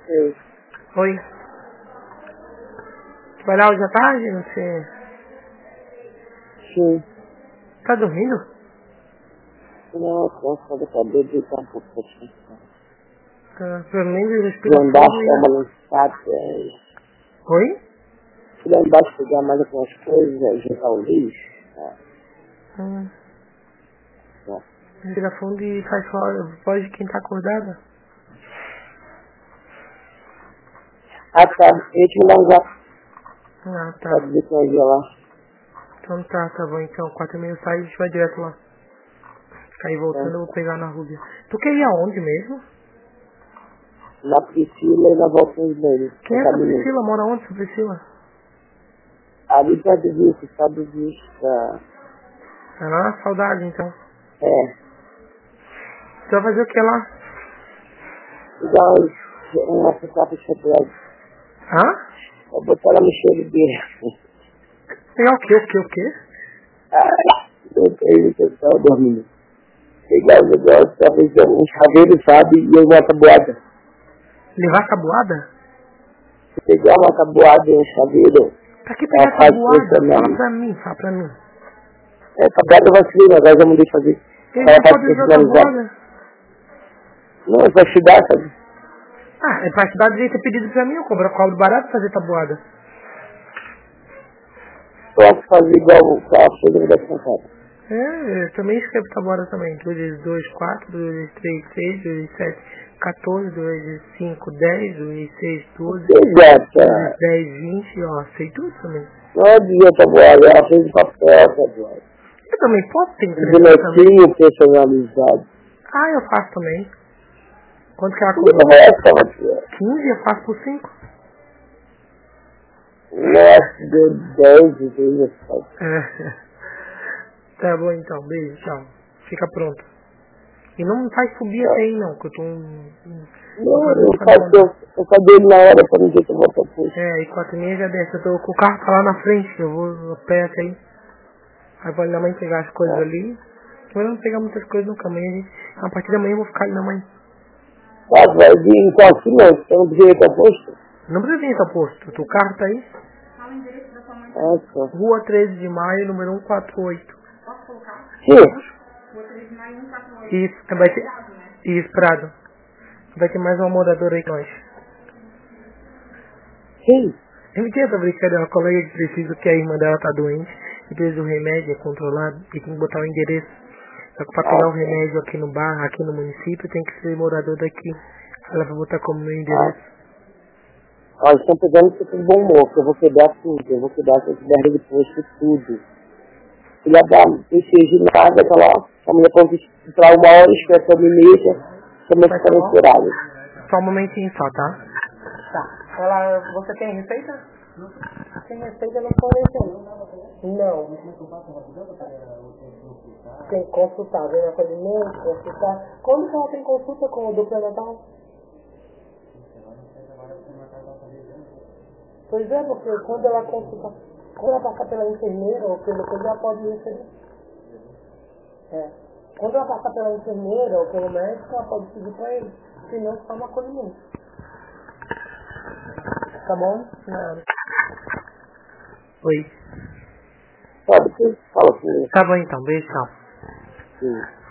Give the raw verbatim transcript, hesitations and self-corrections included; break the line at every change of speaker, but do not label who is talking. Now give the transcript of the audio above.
Sim.
Oi. Vai lá hoje à tarde? Não sei.
Sim.
Tá dormindo?
Não, eu só de cabelo de estar um pouco assim.
Tá, pelo menos ele
Fui
respira
lá embaixo,
fundo,
dar
né?
uma lançada.
Oi?
Fui lá embaixo pegar mais algumas coisas, ajeitar o lixo. Tá.
Hum.
Tá.
Respira fundo e faz voz de quem tá acordada.
Ah, tá. Eu ia te mandar um zap.
Ah, tá.
Pra dizer que nós ia lá.
Então tá, tá bom então. Quatro e meia sai e a gente vai direto lá. Aí voltando eu vou pegar na Rúbia. Tu quer ir aonde mesmo?
Na Priscila e na volta dele.
Quem é essa Priscila? Mora onde essa Priscila?
Ali perto disso, sabe disso. Tá.
É lá na Saudade então.
É.
Você vai fazer o que lá?
Igual uma picape de chocolate.
Hã?
Vou botar ela no cheiro dele.
Pegar o que, o que, o que?
Ah, eu tenho que estar dormindo. Pegar o negócio, talvez um chaveiro, sabe? E eu vou a tabuada.
Levar tabuada?
Pegar uma tabuada e um chaveiro.
Pra que pegar tabuada? Fala pra mim, fala pra mim.
É, tabuada vai ser, agora já mandei fazer.
Ele não pode usar tabuada.
Não, é pra te dar, sabe?
Ah, é pra te dar direito ter pedido pra mim, eu cobro, cobro barato pra fazer tabuada.
Posso fazer igual o carro, chega da cansada.
É, eu também escrevo tabuada também. dois vezes dois, quatro, dois vezes três, seis, dois vezes sete, quatorze, dois vezes cinco, dez, dois vezes seis, doze,
Exato.
dois vezes dez, vinte, ó, sei tudo também.
Não adianta tabuada, ela fez de papel, tabuada.
Eu também posso ter
Um bonequinho personalizado.
Ah, eu faço também. Quanto que ela
Tudo
cobra?
essa,
quinze, eu faço por cinco.
Nossa, deu dez de vezes.
É. Tá bom então, beijo, tchau. Fica pronto. E não faz subir até aí não, que eu tô um... um
Não, eu faço, eu cadei na hora pra não ver que eu vou pra puxa.
É, e quatro e meia já desce. Eu tô com o carro tá lá na frente, eu vou a pé até aí. Aí vai minha mãe pegar as coisas
É.
ali. Eu não pegar muitas coisas no caminho, a gente... A partir da manhã eu vou ficar ali na mãe.
Ah, vai vir então assim não, você não precisa ir pra posto?
Não precisa vir essa posto, o carro tá aí.
Ah, tá.
Rua treze de maio, número cento e quarenta e oito.
Sim.
Isso, vai ter... Isso, Prado. Vai ter mais uma moradora aí com nós.
Sim.
Eu me tinha essa brincadeira, uma colega que precisa, que a irmã dela tá doente, e precisa do remédio, é controlado, e tem que botar o endereço. Só que pra pegar
Ah,
o remédio aqui no bar, aqui no município, tem que ser morador daqui. Ela vai botar como meu endereço.
Ah, eles estão pegando isso com bom humor, que eu vou quebrar tudo, eu vou quebrar essa merda de posto tudo. Filha da, não precisa de nada, tá lá, a mulher pode entrar uma hora, espera uma meia, também
Vai
fica
tá
no
bom?
horário.
Só um momentinho só, tá? Tá. Ela, você tem receita? Tem receita, não tô recebendo. Não. Tem que consultar, vem acolhimento, consultar. Quando que ela tem consulta com o duplo natal? Pois é, porque quando ela consulta, quando ela passar pela enfermeira ou pelo coisa, ela pode receber. É. Quando ela passar pela enfermeira ou pelo médico, ela pode pedir pra ele. Senão, só no acolhimento. Tá bom? Não. Oi.
Sabe, que fala assim,
Tá bom então, beijo, tchau.
sim.